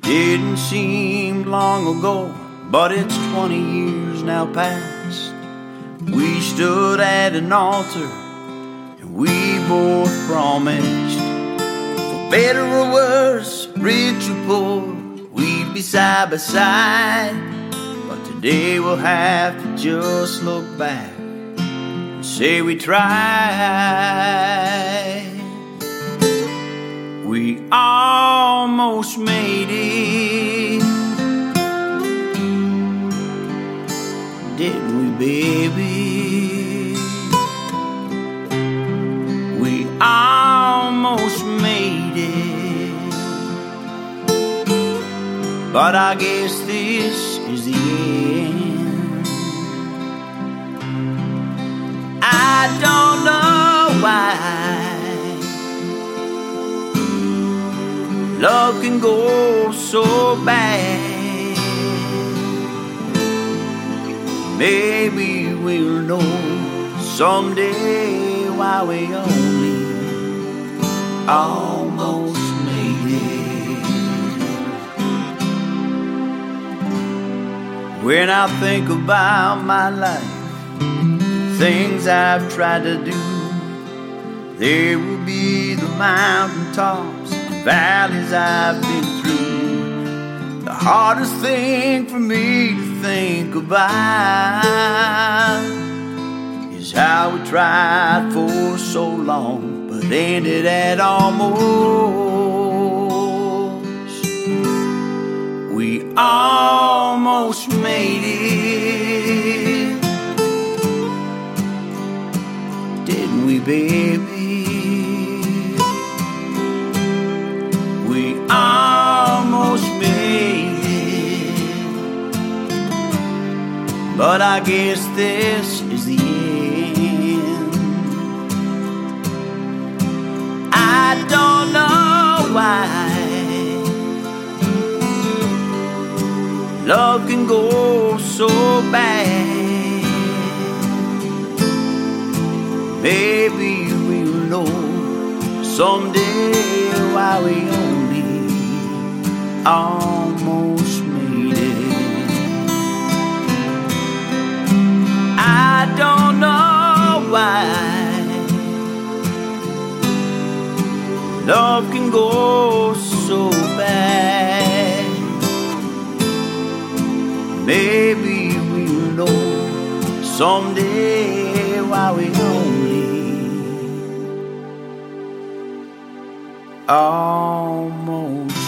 Didn't seem long ago, but it's 20 years now past. We stood at an altar and we both promised, for better or worse, rich or poor, we'd be side by side. But today we'll have to just look back and say we tried. We almost made it, didn't we, baby? We almost made it, but I guess this is the end. I don't know why love can go so bad. Maybe we'll know someday why we only almost made it. When I think about my life, things I've tried to do, there will be the mountaintops, valleys I've been through. The hardest thing for me to think about is how we tried for so long, but ended at almost. We almost made it, didn't we, baby? Almost made it, but I guess this is the end. I don't know why love can go so bad. Maybe we'll know someday why we only almost made it. I don't know why love can go so bad. Maybe we'll know someday why we only almost